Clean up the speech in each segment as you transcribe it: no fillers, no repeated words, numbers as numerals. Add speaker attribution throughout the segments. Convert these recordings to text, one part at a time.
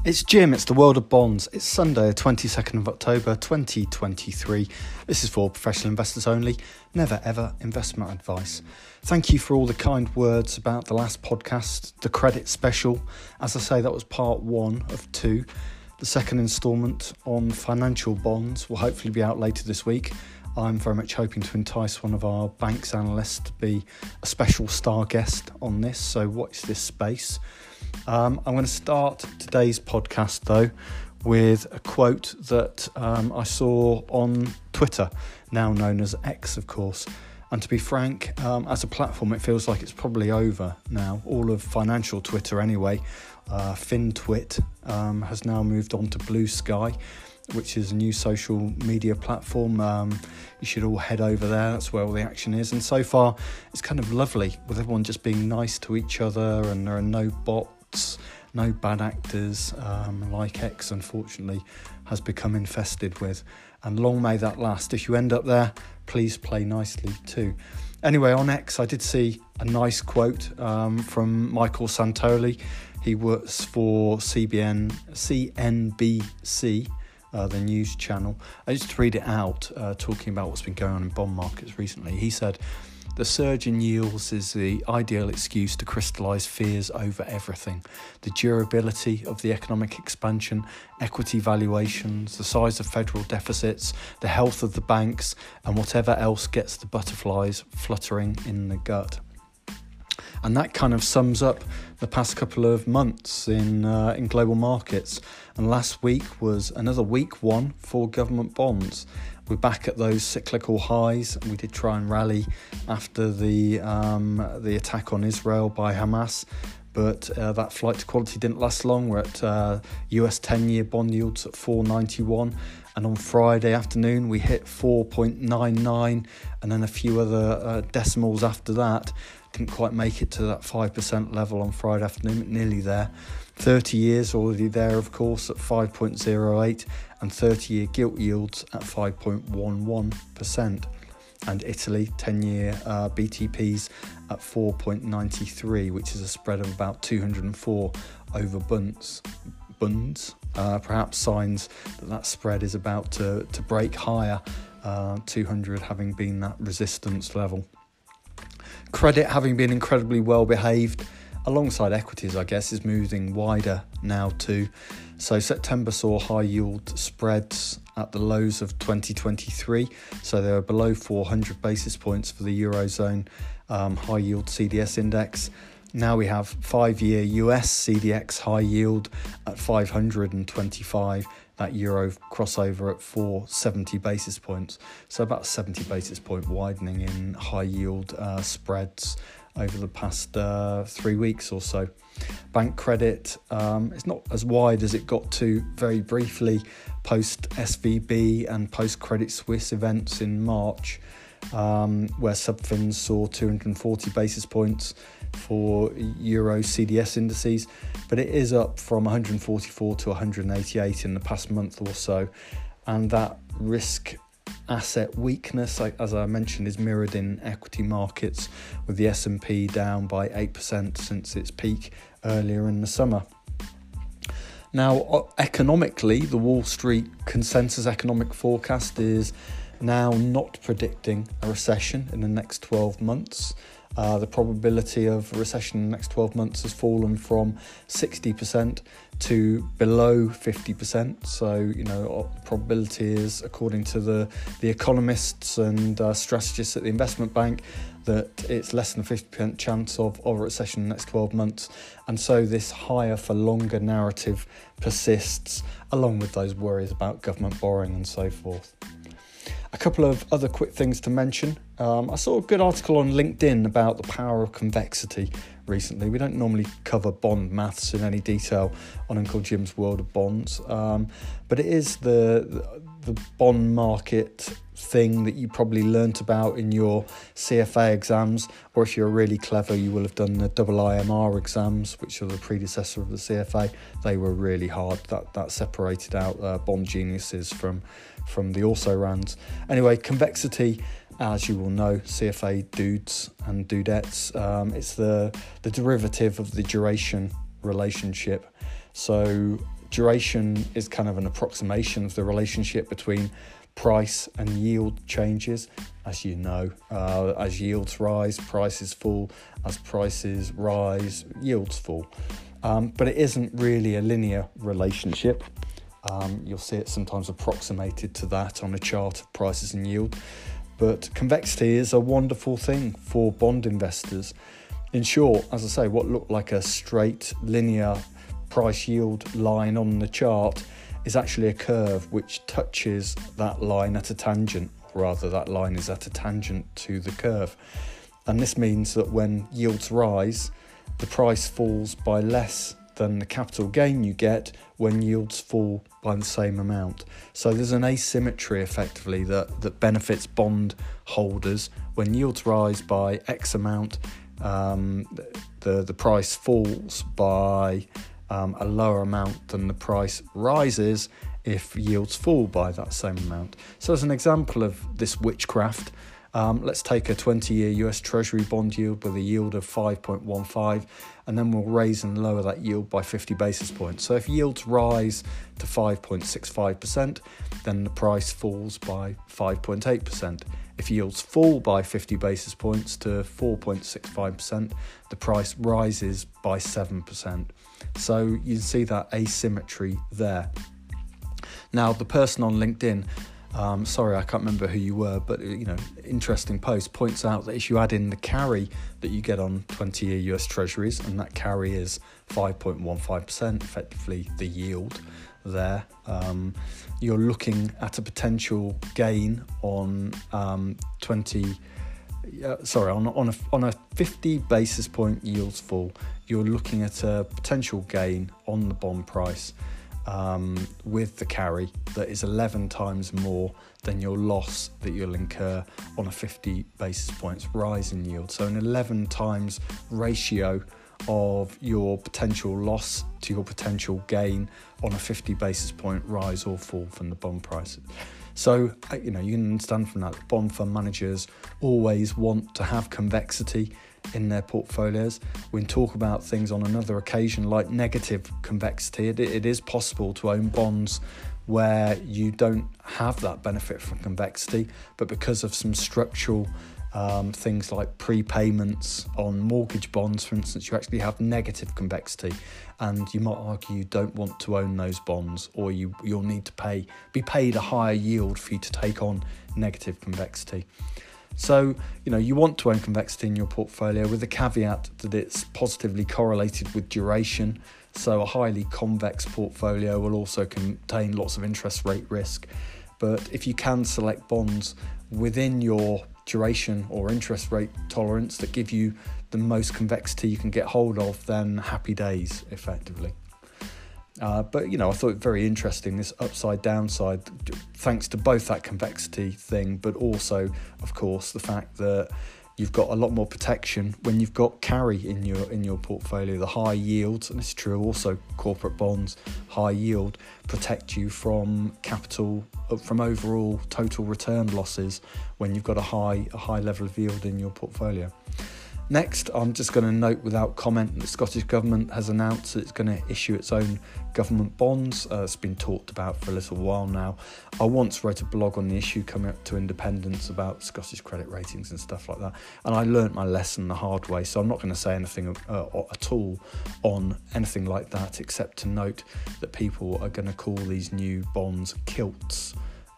Speaker 1: It's Jim, it's the world of bonds. It's Sunday, the 22nd of October 2023. This is for professional investors only, never ever investment advice. Thank you for all the kind words about the last podcast, the credit special. As I say, that was part one of two. The second instalment on financial bonds will hopefully be out later this week. I'm very much hoping to entice one of our banks analysts to be a special star guest on this, so watch this space. I'm going to start today's podcast, though, with a quote that I saw on Twitter, now known as X, of course. And to be frank, as a platform, it feels like it's probably over now. All of financial Twitter, anyway. FinTwit has now moved on to Blue Sky, which is a new social media platform. You should all head over there. That's where all the action is. And so far, it's kind of lovely with everyone just being nice to each other, and there are no bots, no bad actors, like X, unfortunately, has become infested with. And long may that last. If you end up there, please play nicely too. Anyway, on X, I did see a nice quote from Michael Santoli. He works for CNBC, the news channel. I just read it out, talking about what's been going on in bond markets recently. He said, "The surge in yields is the ideal excuse to crystallise fears over everything. The durability of the economic expansion, equity valuations, the size of federal deficits, the health of the banks, and whatever else gets the butterflies fluttering in the gut." And that kind of sums up the past couple of months in global markets. And last week was another weak one for government bonds. We're back at those cyclical highs. We did try and rally after the attack on Israel by Hamas, but that flight to quality didn't last long. We're at US 10-year bond yields at 4.91. And on Friday afternoon, we hit 4.99 and then a few other decimals after that. Didn't quite make it to that 5% level on Friday afternoon, nearly there. 30 years already there, of course, at 5.08, and 30-year gilt yields at 5.11%. And Italy, 10-year BTPs at 4.93, which is a spread of about 204 over bunds. Perhaps signs that spread is about to break higher, 200 having been that resistance level. Credit, having been incredibly well behaved, alongside equities, I guess, is moving wider now too. So September saw high yield spreads at the lows of 2023. So they were below 400 basis points for the Eurozone high yield CDS index. Now we have 5-year US CDX high yield at 525. That euro crossover at 470 basis points. So about 70 basis point widening in high yield spreads over the past 3 weeks or so. Bank credit is not as wide as it got to very briefly post SVB and post Credit Suisse events in March, where subfins saw 240 basis points for Euro CDS indices, but it is up from 144 to 188 in the past month or so. And that risk asset weakness, as I mentioned, is mirrored in equity markets, with the S&P down by 8% since its peak earlier in the summer. Now, economically, the Wall Street consensus economic forecast is now not predicting a recession in the next 12 months. The probability of a recession in the next 12 months has fallen from 60% to below 50%. So, the probability is, according to the economists and strategists at the investment bank, that it's less than a 50% chance of a recession in the next 12 months. And so this higher for longer narrative persists, along with those worries about government borrowing and so forth. A couple of other quick things to mention. I saw a good article on LinkedIn about the power of convexity recently. We don't normally cover bond maths in any detail on Uncle Jim's World of Bonds, but it is the bond market thing that you probably learnt about in your CFA exams, or if you're really clever, you will have done the IMR exams, which are the predecessor of the CFA. They were really hard. That separated out bond geniuses from the also-rans. Anyway, convexity, as you will know, CFA dudes and dudettes, it's the derivative of the duration relationship. So duration is kind of an approximation of the relationship between price and yield changes. As you know, as yields rise, prices fall. As prices rise, yields fall. But it isn't really a linear relationship. You'll see it sometimes approximated to that on a chart of prices and yield. But convexity is a wonderful thing for bond investors. In short, as I say, what looked like a straight linear price yield line on the chart is actually a curve which touches that line at a tangent. Rather, that line is at a tangent to the curve. And this means that when yields rise, the price falls by less than the capital gain you get when yields fall by the same amount. So there's an asymmetry effectively that benefits bond holders. When yields rise by X amount, the price falls by a lower amount than the price rises if yields fall by that same amount. So as an example of this witchcraft, let's take a 20-year US Treasury bond yield with a yield of 5.15, and then we'll raise and lower that yield by 50 basis points. So if yields rise to 5.65%, then the price falls by 5.8%. If yields fall by 50 basis points to 4.65%, the price rises by 7%. So you can see that asymmetry there. Now, the person on LinkedIn, sorry, I can't remember who you were, but interesting post, points out that if you add in the carry that you get on 20-year US Treasuries, and that carry is 5.15%, effectively the yield there, you're looking at a potential gain on on a 50 basis point yields fall. You're looking at a potential gain on the bond price with the carry that is 11 times more than your loss that you'll incur on a 50 basis points rise in yield. So an 11 times ratio of your potential loss to your potential gain on a 50 basis point rise or fall from the bond prices. So, you can understand from that bond fund managers always want to have convexity in their portfolios. We can talk about things on another occasion like negative convexity. It is possible to own bonds where you don't have that benefit from convexity, but because of some structural things like prepayments on mortgage bonds, for instance, you actually have negative convexity, and you might argue you don't want to own those bonds, or you'll need to be paid a higher yield for you to take on negative convexity. So, you want to own convexity in your portfolio with the caveat that it's positively correlated with duration. So a highly convex portfolio will also contain lots of interest rate risk. But if you can select bonds within your duration or interest rate tolerance that give you the most convexity you can get hold of, then happy days, effectively. But I thought it very interesting, this upside downside, thanks to both that convexity thing, but also, of course, the fact that you've got a lot more protection when you've got carry in your portfolio. The high yields, and it's true also corporate bonds, high yield protect you from from overall total return losses when you've got a high level of yield in your portfolio. Next, I'm just going to note without comment that the Scottish Government has announced that it's going to issue its own government bonds. It's been talked about for a little while now. I once wrote a blog on the issue coming up to independence about Scottish credit ratings and stuff like that, and I learnt my lesson the hard way, so I'm not going to say anything at all on anything like that, except to note that people are going to call these new bonds kilts.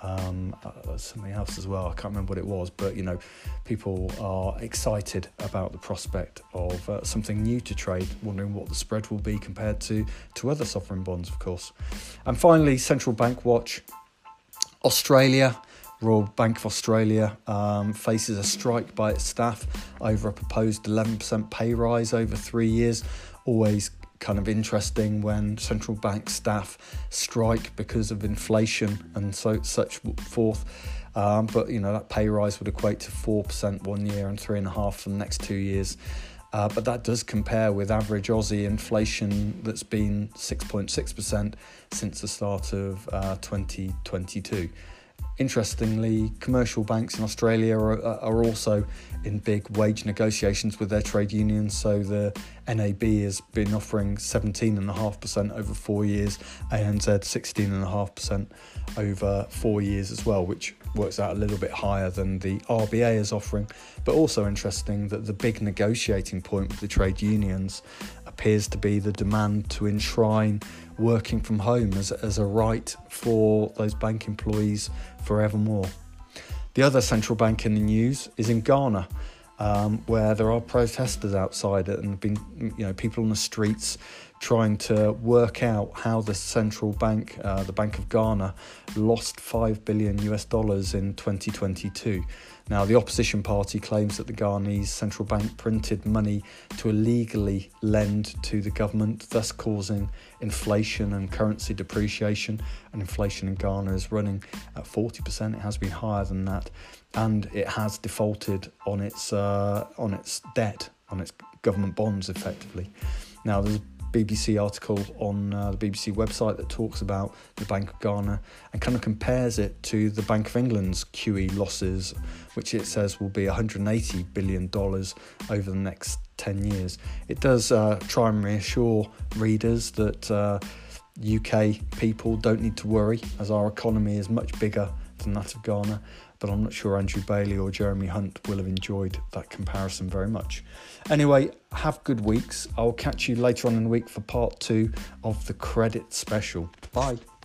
Speaker 1: Something else as well, I can't remember what it was, but people are excited about the prospect of something new to trade, wondering what the spread will be compared to other sovereign bonds, of course. And finally, Central Bank Watch. Australia, Royal Bank of Australia faces a strike by its staff over a proposed 11% pay rise over 3 years. Always kind of interesting when central bank staff strike because of inflation and such forth. But that pay rise would equate to 4% 1 year and 3.5% for the next 2 years. But that does compare with average Aussie inflation that's been 6.6% since the start of 2022. Interestingly, commercial banks in Australia are also in big wage negotiations with their trade unions. So the NAB has been offering 17.5% over 4 years, ANZ 16.5% over 4 years as well, which works out a little bit higher than the RBA is offering. But also interesting that the big negotiating point with the trade unions appears to be the demand to enshrine working from home as a right for those bank employees forevermore. The other central bank in the news is in Ghana, where there are protesters outside it and been, people on the streets trying to work out how the central bank, the Bank of Ghana, lost $5 billion in 2022. Now, the opposition party claims that the Ghanese central bank printed money to illegally lend to the government, thus causing inflation and currency depreciation. And inflation in Ghana is running at 40%. It has been higher than that, and it has defaulted on its debt, on its government bonds, effectively. Now, there's a BBC article on the BBC website that talks about the Bank of Ghana and kind of compares it to the Bank of England's QE losses, which it says will be $180 billion over the next 10 years. It does try and reassure readers that UK people don't need to worry, as our economy is much bigger than that of Ghana, but I'm not sure Andrew Bailey or Jeremy Hunt will have enjoyed that comparison very much. Anyway, have good weeks. I'll catch you later on in the week for part 2 of the credit special. Bye.